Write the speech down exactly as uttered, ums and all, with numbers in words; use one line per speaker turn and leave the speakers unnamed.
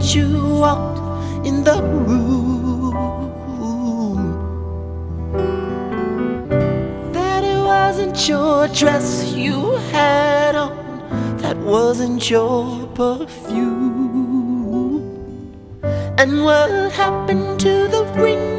moment you walked in the room that it wasn't your dress you had on, that wasn't your perfume. And what happened to the ring